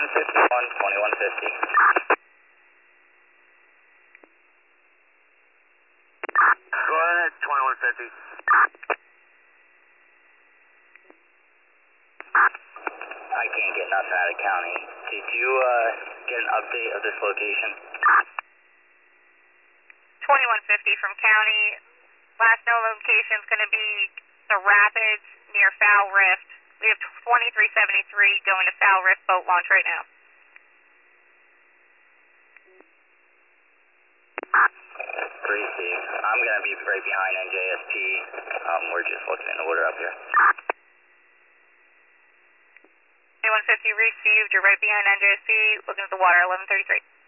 2150. Go ahead, 2150. I can't get nothing out of county. Did you get an update of this location? 2150 from county. Last known location is going to be the Rapids near Foul Rift. We have 2373 going to Foul Rift boat launch right now. 3C. I'm going to be right behind NJSP. We're just looking in the water up here. 2150 received. You're right behind NJSP. Looking at the water, 1133.